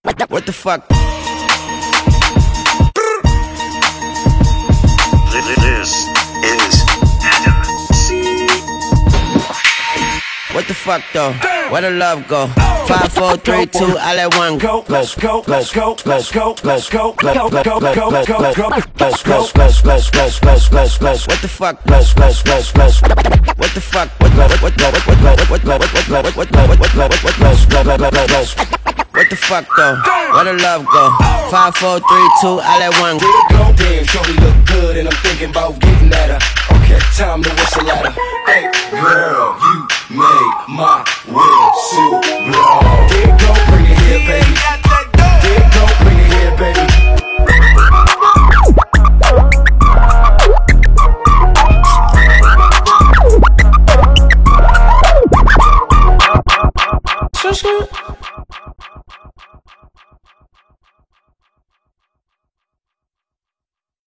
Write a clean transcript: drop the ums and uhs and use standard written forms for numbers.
What the fuck? This is Adam C. What the fuck though? Where the love go? 5, 4, 3, 2, I let one go. Let's go, let's go, let's go, let's go, let's go, let's go, let's go, let's go, let's go, let's What the fuck? let's What the fuck? What the fuck though? Where the love go? 5, 4, 3, 2, I let one go. Damn, shorty look good and I'm thinking about getting at her. Okay, time to whistle at her. Hey, girl, you made my whistle blow.